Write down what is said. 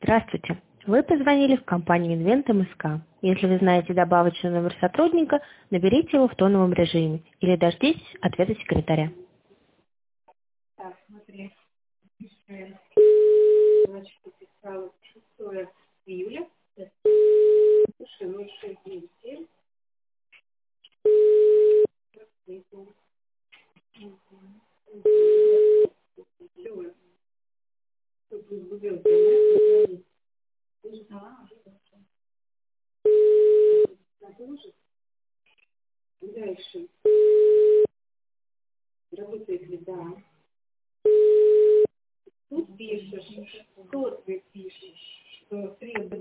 Здравствуйте. Вы позвонили в компанию Invent МСК. Если вы знаете добавочный номер сотрудника, наберите его в тоновом режиме или дождитесь ответа секретаря. Так, смотри. Значит, написала 6 июля. Слушай, ну 6 недель. Все. Тут изгубил, конечно. Дальше. Работает ли, да. Тут пишешь, что ты пишешь, что требует